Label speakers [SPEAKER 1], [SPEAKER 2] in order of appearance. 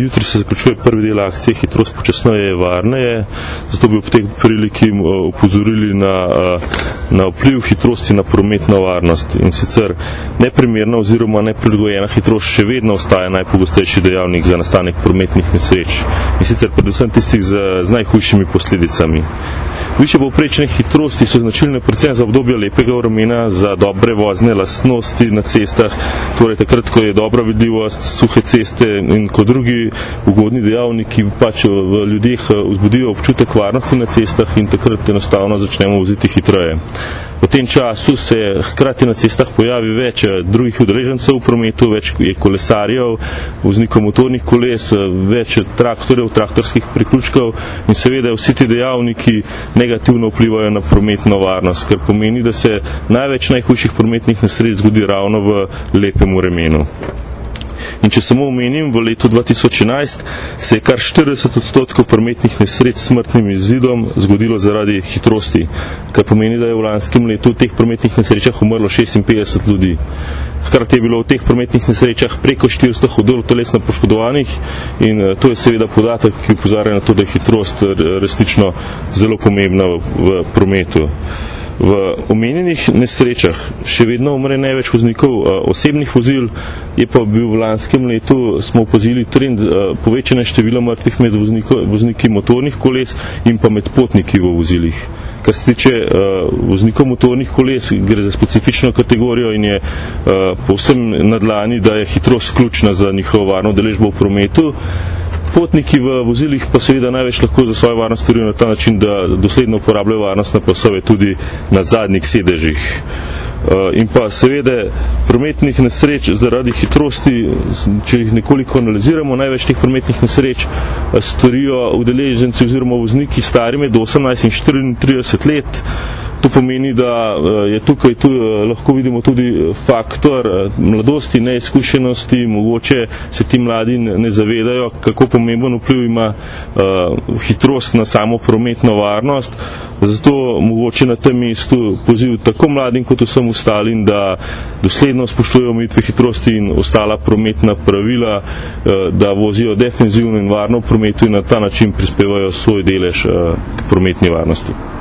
[SPEAKER 1] Jutri se zaključuje prvi del akcije Hitrost počasneje je varneje, zato bi ob tej priliki opozorili na vpliv hitrosti na prometno varnost. In sicer neprimerna oziroma neprilagojena hitrost še vedno ostaja najpogostejši dejavnik za nastanek prometnih nesreč. In sicer predvsem tistih z najhujšimi posledicami. Višje povprečne hitrosti so značilne predvsem za obdobje lepega vremena, za dobre vozne lastnosti na cestah, torej takrat, ko je dobra vidljivost, suhe ceste in kot drugi ugodni dejavniki pač v ljudeh vzbudijo občutek varnosti na cestah in takrat enostavno začnemo voziti hitreje. V tem času se hkrati na cestah pojavi več drugih udeležencev v prometu, več je kolesarjev, voznikov motornih koles, več traktorjev, traktorskih priključkov in seveda vsi ti dejavniki negativno vplivajo na prometno varnost, kar pomeni, da se največ najhujših prometnih nesreč zgodi ravno v lepem vremenu. In če samo omenim, v letu 2011 se je kar 40% prometnih nesreč s smrtnim izidom zgodilo zaradi hitrosti, kar pomeni, da je v lanskem letu v teh prometnih nesrečah umrlo 56 ljudi. Hkrati je bilo v teh prometnih nesrečah preko 400 hudo telesno poškodovanih in to je seveda podatek, ki opozarja na to, da je hitrost resnično zelo pomembna v prometu. V omenjenih nesrečah še vedno umre največ voznikov osebnih vozil, je pa bil v lanskem letu, smo opazili trend povečanja števila mrtvih med vozniki motornih koles in pa med potniki v vozilih. Kar se tiče voznikov motornih koles, gre za specifično kategorijo in je povsem na dlani, da je hitrost ključna za njihovo varno udeležbo v prometu. Potniki v vozilih pa seveda največ lahko za svojo varnost storijo na ta način, da dosledno uporabljajo varnostne pasove tudi na zadnjih sedežih. In pa seveda prometnih nesreč zaradi hitrosti, če jih nekoliko analiziramo, največ teh prometnih nesreč storijo udeleženci oziroma vozniki stari med 18 in 34 let. To pomeni, da je tukaj lahko vidimo tudi faktor mladosti, neizkušenosti, mogoče se ti mladi ne zavedajo, kako pomemben vpliv ima hitrost na samo prometno varnost. Zato mogoče na tem mestu poziv tako mladim kot vsem ostalim, da dosledno spoštujejo omejitve hitrosti in ostala prometna pravila, da vozijo defenzivno in varno v prometu in na ta način prispevajo svoj delež k prometni varnosti.